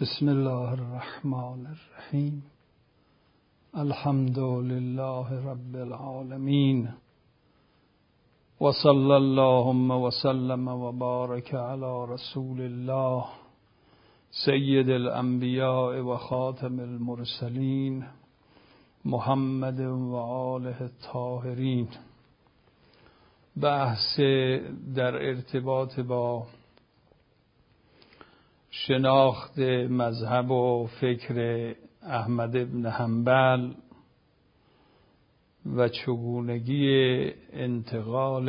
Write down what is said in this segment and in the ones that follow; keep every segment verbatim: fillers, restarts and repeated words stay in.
بسم الله الرحمن الرحیم. الحمد لله رب العالمین و صلی اللهم و سلم و بارک علی رسول الله سید الانبیاء و خاتم المرسلین محمد و آله الطاهرین. بحث در ارتباط با شناخت مذهب و فکر احمد ابن حنبل و چگونگی انتقال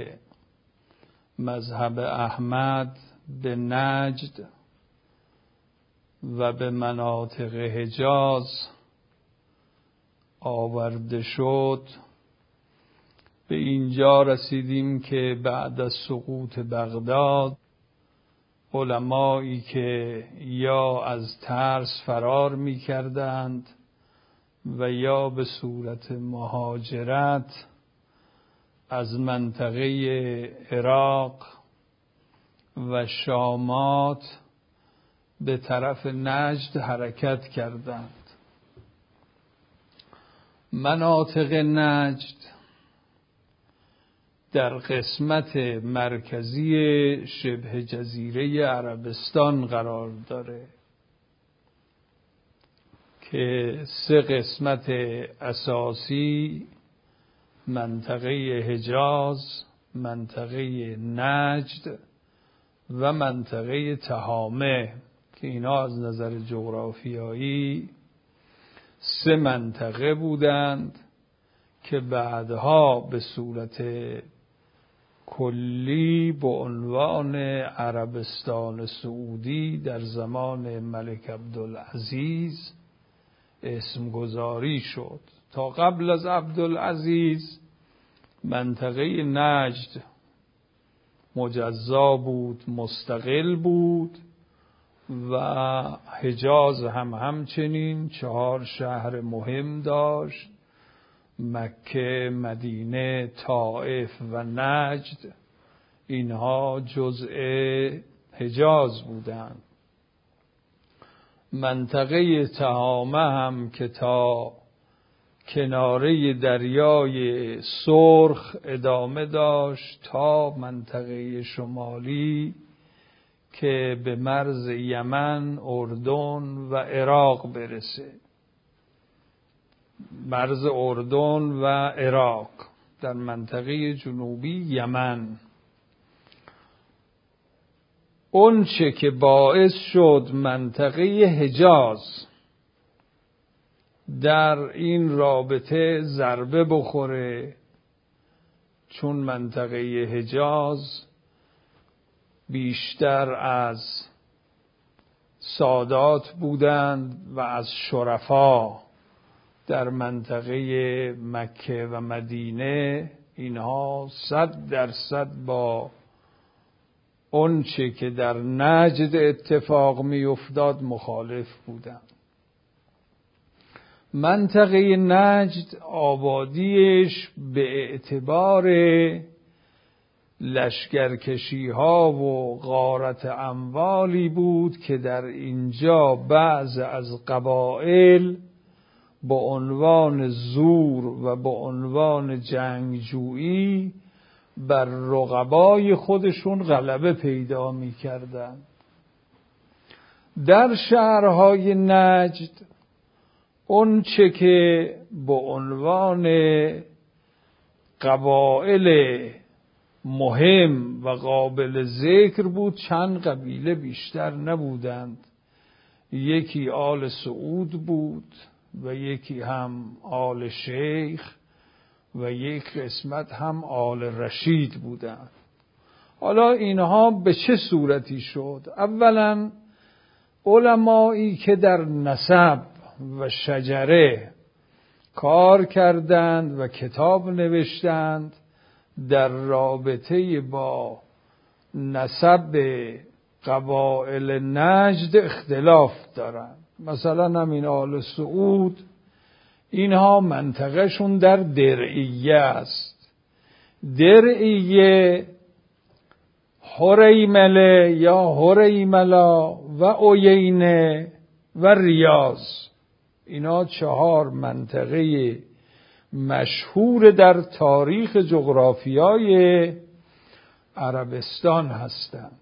مذهب احمد به نجد و به مناطق حجاز آورده شد، به اینجا رسیدیم که بعد از سقوط بغداد علمایی که یا از ترس فرار می کردند و یا به صورت مهاجرت از منطقه عراق و شامات به طرف نجد حرکت کردند. مناطق نجد در قسمت مرکزی شبه جزیره عربستان قرار داره که سه قسمت اساسی، منطقه حجاز، منطقه نجد و منطقه تهامه، که اینا از نظر جغرافیایی سه منطقه بودند که بعدها به صورت کلی به عنوان عربستان سعودی در زمان ملک عبدالعزیز اسم گذاری شد. تا قبل از عبدالعزیز منطقه نجد مجزا بود، مستقل بود و حجاز هم همچنین چهار شهر مهم داشت: مکه، مدینه، طائف و نجد. اینها جزء حجاز بودند. منطقه تهامه هم که تا کناره دریای سرخ ادامه داشت تا منطقه شمالی که به مرز یمن، اردن و عراق برسه. مرز اردن و عراق در منطقه جنوبی یمن. اون چه که باعث شد منطقه حجاز در این رابطه ضربه بخوره، چون منطقه حجاز بیشتر از سادات بودند و از شرفا. در منطقه مکه و مدینه اینها صد درصد با اون چه که در نجد اتفاق می افتاد مخالف بودند. منطقه نجد آبادیش به اعتبار لشکرکشی ها و غارت اموالی بود که در اینجا بعض از قبایل با عنوان زور و با عنوان جنگجویی بر رقبای خودشون غلبه پیدا می کردن. در شهرهای نجد اون چه که با عنوان قبایل مهم و قابل ذکر بود چند قبیله بیشتر نبودند. یکی آل سعود بود و یکی هم آل شیخ و یک قسمت هم آل رشید بودند. حالا اینها به چه صورتی شد؟ اولا علمایی که در نسب و شجره کار کردند و کتاب نوشتند در رابطه با نسب قبایل نجد اختلاف دارند. مثلا همین آل سعود، اینها منطقهشون در درعیه است. درعیه هریمله یا هریملا و عیینه و ریاض. اینا چهار منطقه مشهور در تاریخ جغرافیای عربستان هستند.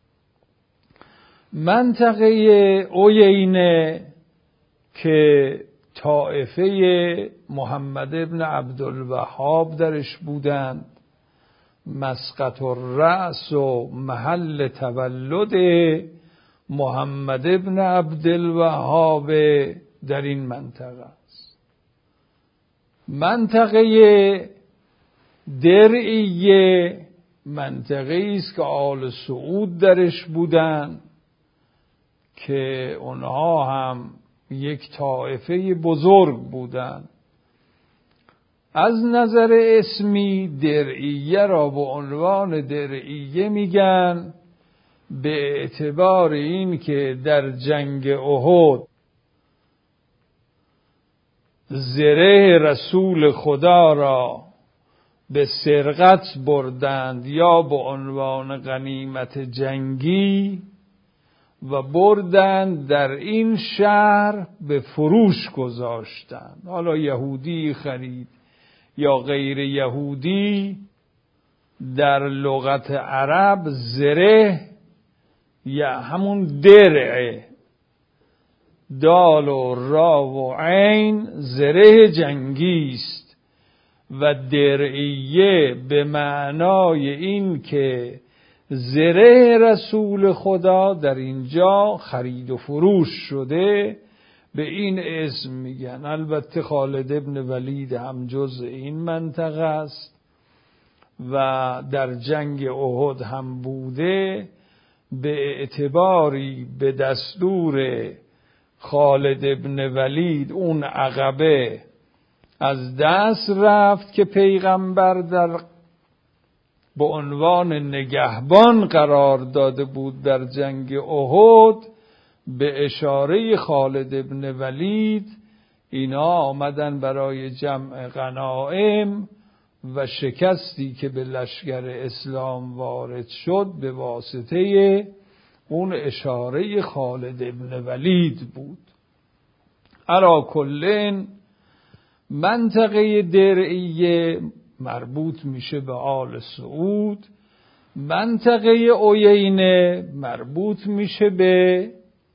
منطقه عیینه که طائفه محمد ابن عبدالوهاب درش بودند، مسقط الرأس و محل تولد محمد ابن عبدالوهاب در این منطقه است. منطقه درعیه منطقه است که آل سعود درش بودند که اونها هم یک طائفه بزرگ بودند. از نظر اسمی درعیه را به عنوان درعیه میگن به اعتبار این که در جنگ احد زره رسول خدا را به سرقت بردند یا به عنوان غنیمت جنگی و بردند در این شهر به فروش گذاشتند. حالا یهودی خرید یا غیر یهودی، در لغت عرب زره یا همون درعه، دال و را و عین زره جنگی است و درعیه به معنای این که زره رسول خدا در اینجا خرید و فروش شده، به این اسم میگن. البته خالد ابن ولید هم جز این منطقه است و در جنگ احد هم بوده. به اعتباری به دستور خالد ابن ولید اون عقبه از دست رفت که پیغمبر در به عنوان نگهبان قرار داده بود در جنگ احد. به اشاره خالد ابن ولید اینا آمدن برای جمع غنایم و شکستی که به لشکر اسلام وارد شد به واسطه اون اشاره خالد ابن ولید بود. علی کل منطقه درعیه مربوط میشه به آل سعود، منطقه عیینه مربوط میشه به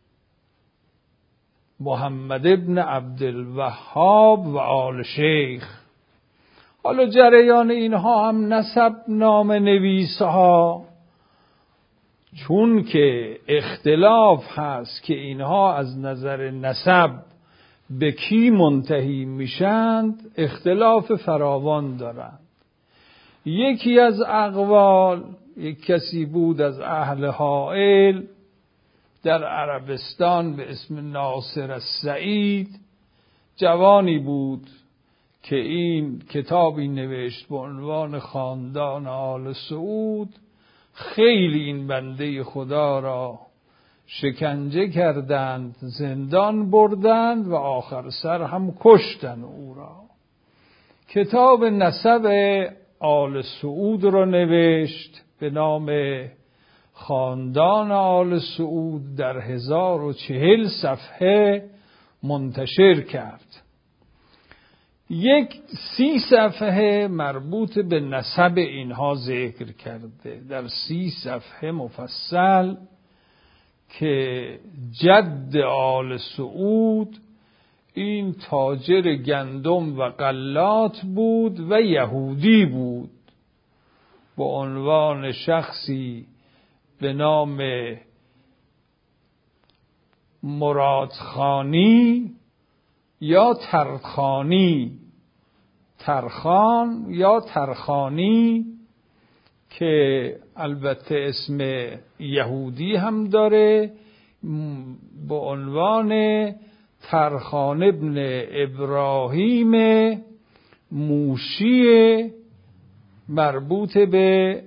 محمد ابن عبدالوهاب و آل شیخ. حالا جریان اینها هم نسب نام نویسها، چون که اختلاف هست که اینها از نظر نسب به کی منتهی میشند، اختلاف فراوان دارند. یکی از اقوال، یک کسی بود از اهل حائل در عربستان به اسم ناصر السعید، جوانی بود که این کتابی نوشت به عنوان خاندان آل سعود. خیلی این بنده خدا را شکنجه کردند، زندان بردند و آخر سر هم کشتن او را. کتاب نسب آل سعود را نوشت به نام خاندان آل سعود، در هزار و چهل صفحه منتشر کرد. یک سی صفحه مربوط به نسب اینها ذکر کرده، در سی صفحه مفصل، که جد آل سعود این تاجر گندم و غلات بود و یهودی بود، به عنوان شخصی به نام مرادخانی یا ترخانی، ترخان یا ترخانی، که البته اسم یهودی هم داره، به عنوان ترخان ابن ابراهیم موشی، مربوط به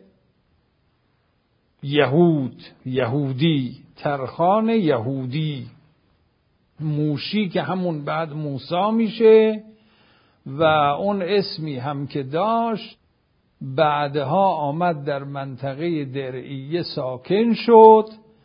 یهود، یهودی، ترخان یهودی، موشی که همون بعد موسی میشه و اون اسمی هم که داشت بعدها آمد در منطقه درعیه ساکن شد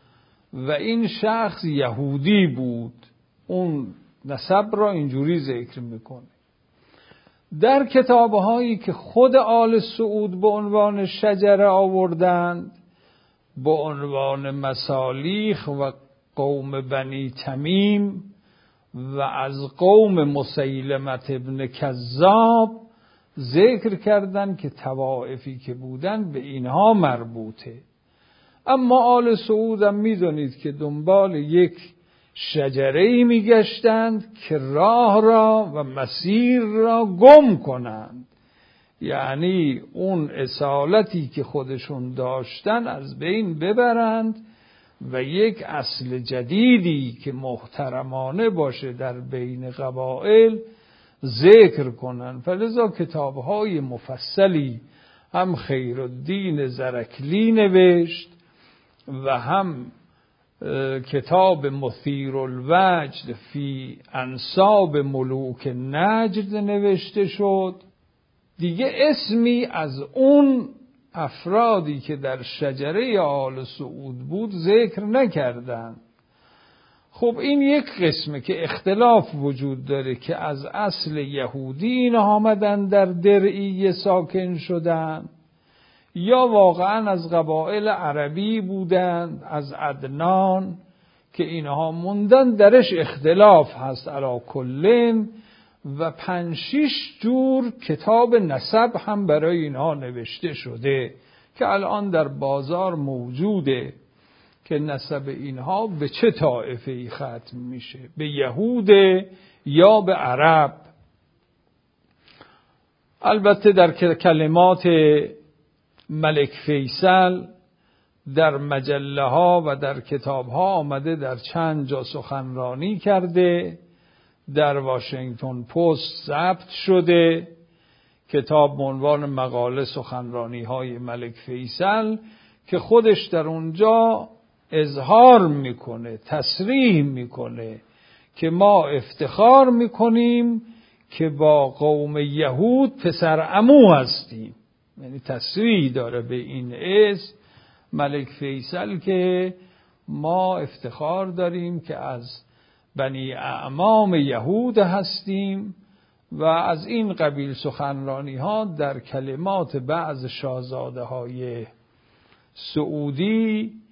و این شخص یهودی بود. اون نسب را اینجوری ذکر میکنه. در کتابهایی که خود آل سعود به عنوان شجره آوردند، به عنوان مسالیخ و قوم بنی تمیم و از قوم مسیلمة ابن کذاب ذکر کردند که طوائفی که بودند به اینها مربوطه. اما آل سعود هم میدونید که دنبال یک شجره‌ای میگشتند که راه را و مسیر را گم کنند، یعنی اون اصالتی که خودشون داشتن از بین ببرند و یک اصل جدیدی که محترمانه باشه در بین قبایل ذکر کنند. فلذا کتاب‌های مفصلی هم خیرالدین زرکلی نوشت و هم کتاب مثیر الوجد فی انساب ملوک نجد نوشته شد. دیگه اسمی از اون افرادی که در شجره آل سعود بود ذکر نکردند. خب این یک قسمه که اختلاف وجود داره که از اصل یهودی این آمدن در درعی ساکن شدن یا واقعا از قبایل عربی بودند، از عدنان که اینها موندن. درش اختلاف هست علی کلین و پنج شش جور کتاب نسب هم برای اینها نوشته شده که الان در بازار موجوده که نسب اینها به چه طائفه‌ای ختم میشه، به یهود یا به عرب. البته در کلمات ملک فیصل در مجله ها و در کتاب ها آمده، در چند جا سخنرانی کرده، در واشنگتن پست ضبط شده کتاب به عنوان مقاله سخنرانی های ملک فیصل که خودش در اونجا اظهار میکنه، تصریح میکنه که ما افتخار میکنیم که با قوم یهود پسر عمو هستیم. یعنی تصریح داره به این اسم ملک فیصل که ما افتخار داریم که از بنی اعمام یهود هستیم و از این قبیل سخنرانی ها در کلمات بعض شاهزاده های سعودی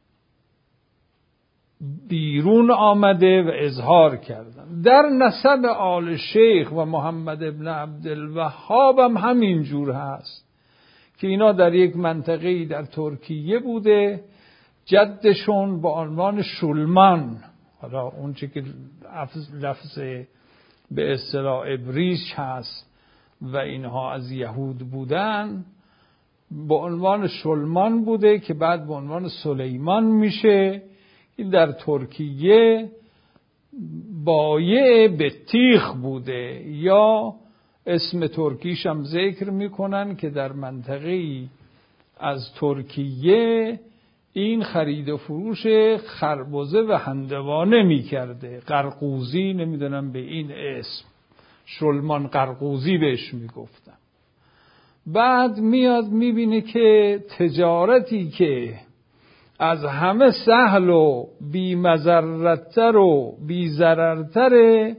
بیرون آمده و اظهار کردن. در نسب آل شیخ و محمد ابن عبدالوهاب هم همین جور هست که اینا در یک منطقه‌ای در ترکیه بوده، جدشون با عنوان شولمان، حالا اون چه که لفظ به اصطلاح ابریش هست و اینها از یهود بودن، با عنوان شولمان بوده که بعد با عنوان سلیمان میشه. این در ترکیه بایع بطیخ بوده، یا اسم ترکیش هم ذکر میکنن که در منطقه‌ای از ترکیه این خرید و فروش خربزه و هندوانه میکرده. قرقوزی، نمیدونم به این اسم شلمان قرقوزی بهش میگفتن. بعد میاد میبینه که تجارتی که از همه سهل و بی مضرتر و بی ضررتره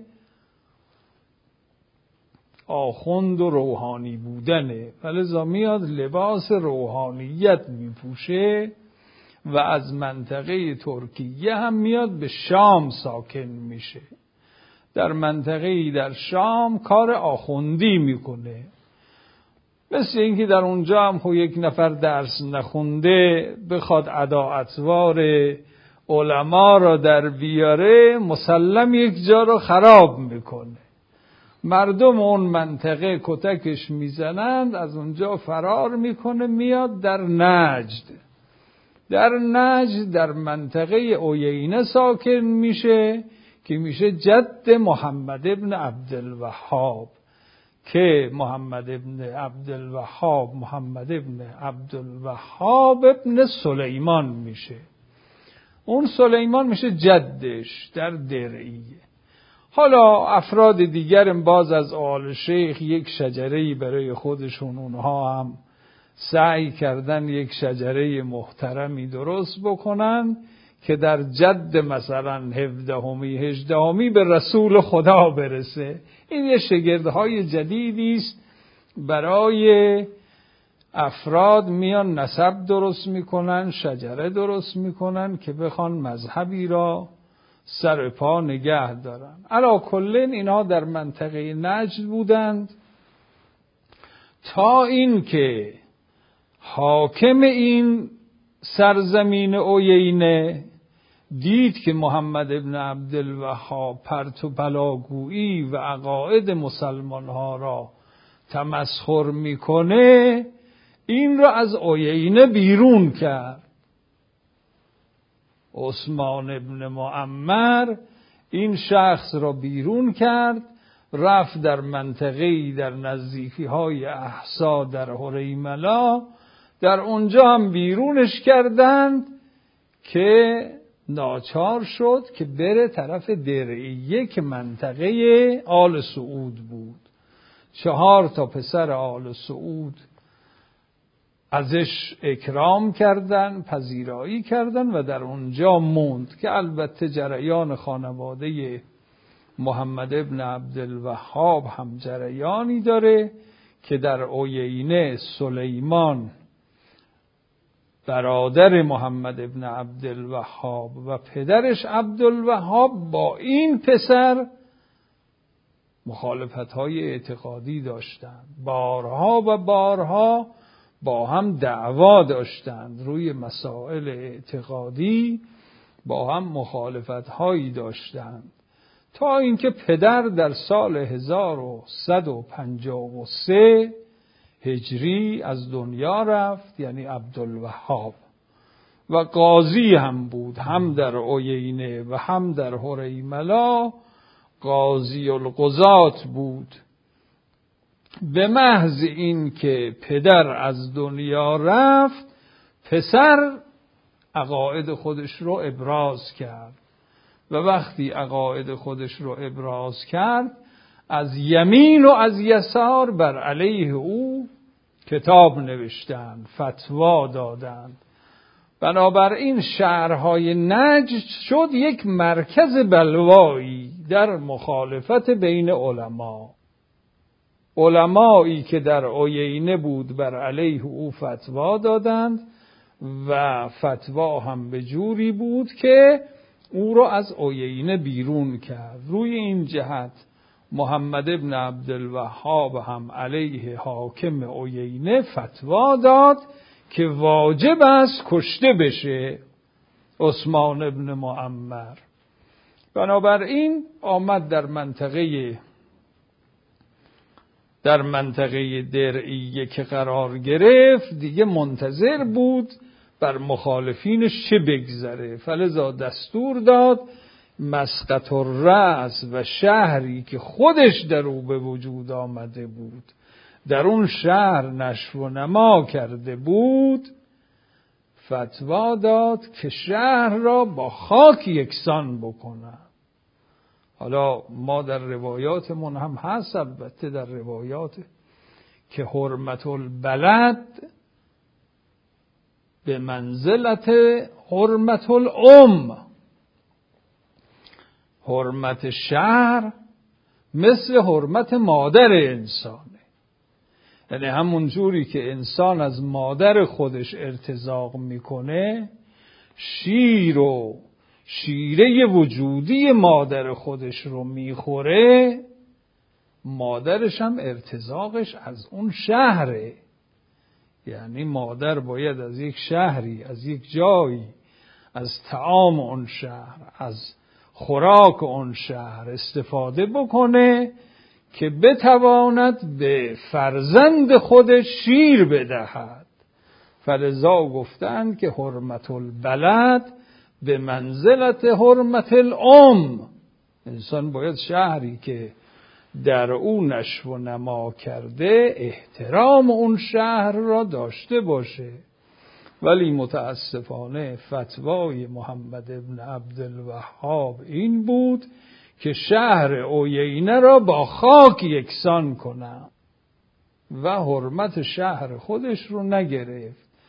آخوند و روحانی بودنه، فلذا میاد لباس روحانیت میپوشه و از منطقه ترکیه هم میاد به شام ساکن میشه. در منطقه در شام کار آخوندی میکنه، مثل اینکه در اونجا هم خب یک نفر درس نخونده بخواد ادا اطوار علما را در بیاره، مسلم یک جا رو خراب میکنه. مردم اون منطقه کتکش میزنند، از اونجا فرار میکنه میاد در نجد. در نجد در منطقه عیینه ساکن میشه که میشه جد محمد ابن عبدالوهاب، که محمد ابن عبدالوهاب محمد ابن عبدالوهاب ابن سلیمان میشه. اون سلیمان میشه جدش در درعیه. حالا افراد دیگر باز از آل شیخ یک شجره‌ای برای خودشون، اونها هم سعی کردن یک شجره محترمی درست بکنن که در جد مثلا هفدهمی هجدهمی به رسول خدا برسه. این یه شگردهای جدیدی است برای افراد، میان نسب درست میکنن، شجره درست میکنن که بخوان مذهبی را سر پا نگه دارن. علی کل اینا در منطقه نجد بودند تا این که حاکم این سرزمین عیینه دید که محمد ابن عبدالوهاب پرت و بلاگویی و عقاید مسلمان ها را تمسخر میکنه، این را از عیینه بیرون کرد. عثمان ابن معمر این شخص را بیرون کرد، رفت در منطقه‌ای در نزدیکی های احسا در هریملا، در اونجا هم بیرونش کردند که ناچار شد که بره طرف درعیه که منطقه آل سعود بود. چهار تا پسر آل سعود ازش اکرام کردن، پذیرایی کردن و در اونجا موند که البته جریان خانواده محمد ابن عبدالوهاب هم جریانی داره که در عیینه سلیمان برادر محمد ابن عبدالوهاب و پدرش عبدالوهاب با این پسر مخالفت‌های اعتقادی داشتند. بارها و بارها با هم دعوا داشتند، روی مسائل اعتقادی با هم مخالفت‌هایی داشتند، تا اینکه پدر در سال هزار و صد و پنجاه و سه هجری از دنیا رفت، یعنی عبدالوهاب، و قاضی هم بود، هم در عیینه و هم در هریملا قاضی القضات بود. به محض این که پدر از دنیا رفت، پسر عقاید خودش رو ابراز کرد و وقتی عقاید خودش رو ابراز کرد، از یمین و از یسار بر علیه او کتاب نوشتند، فتوا دادند. بنابراین شهرهای نجد شد یک مرکز بلوایی در مخالفت بین علما. علمایی که در عیینه بود بر علیه او فتوا دادند و فتوا هم به جوری بود که او را از عیینه بیرون کرد. روی این جهت محمد ابن عبدالوهاب هم علیه حاکم عیینه فتوا داد که واجب است کشته بشه عثمان ابن معمر. بنابراین آمد در منطقه در منطقه درعیه که قرار گرفت، دیگه منتظر بود بر مخالفینش چه بگذره. فلذا دستور داد مسقط الرأس و شهری که خودش در او به وجود آمده بود، در اون شهر نشو و نما کرده بود، فتوا داد که شهر را با خاک یکسان بکنن. حالا ما در روایاتمون هم هست، البته در روایات، که حرمت البلد به منزلت حرمت الام، حرمت شهر مثل حرمت مادر انسانه. یعنی همون جوری که انسان از مادر خودش ارتزاق میکنه، شیر و شیره وجودی مادر خودش رو میخوره، مادرش هم ارتزاقش از اون شهره. یعنی مادر باید از یک شهری، از یک جایی، از طعام اون شهر، از خوراک اون شهر استفاده بکنه که بتواند به فرزند خودش شیر بدهد. فلذا گفتند که حرمت البلد به منزلت حرمت الام. انسان باید شهری که در او نشو و نما کرده احترام اون شهر را داشته باشه. ولی متاسفانه فتوای محمد ابن عبدالوهاب این بود که شهر عیینه را با خاک یکسان کنه و حرمت شهر خودش رو نگرفت.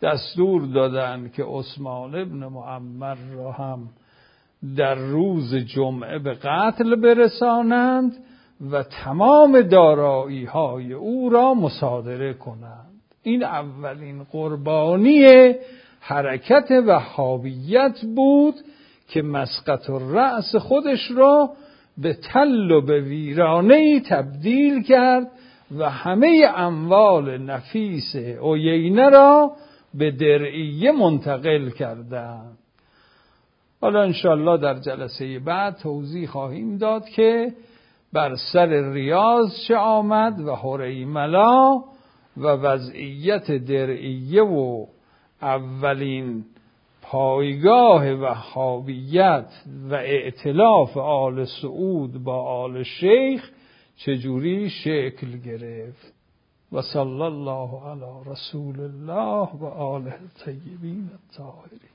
دستور دادن که عثمان ابن معمر را هم در روز جمعه به قتل برسانند و تمام دارایی های او را مصادره کنند. این اولین قربانی حرکت وهابیت بود که مسقط الرأس خودش را به تل و به ویرانه‌ای تبدیل کرد و همه اموال نفیس عیینه را به درعیه منتقل کردند. حالا انشاءالله در جلسه بعد توضیح خواهیم داد که بر سر ریاض چه آمد و هریملا و وضعیت درعیه و اولین پایگاه وهابیت و ائتلاف آل سعود با آل شیخ چجوری شکل گرفت. و صلی الله علی رسول الله و آله الطیبین الطاهرین.